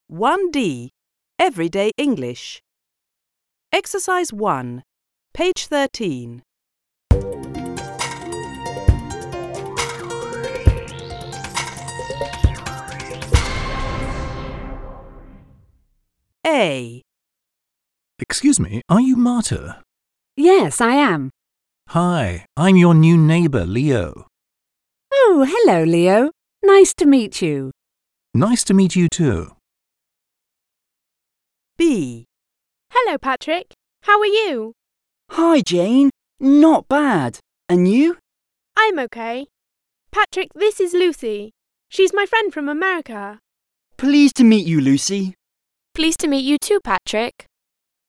1D, Everyday English. Exercise 1, page 13. A. Excuse me, are you Marta? Yes, I am. Hi, I'm your new neighbour, Leo. Oh, hello, Leo. Nice to meet you. Nice to meet you too. B. Hello, Patrick. How are you? Hi, Jane. Not bad. And you? I'm okay. Patrick, this is Lucy. She's my friend from America. Pleased to meet you, Lucy. Pleased to meet you too, Patrick.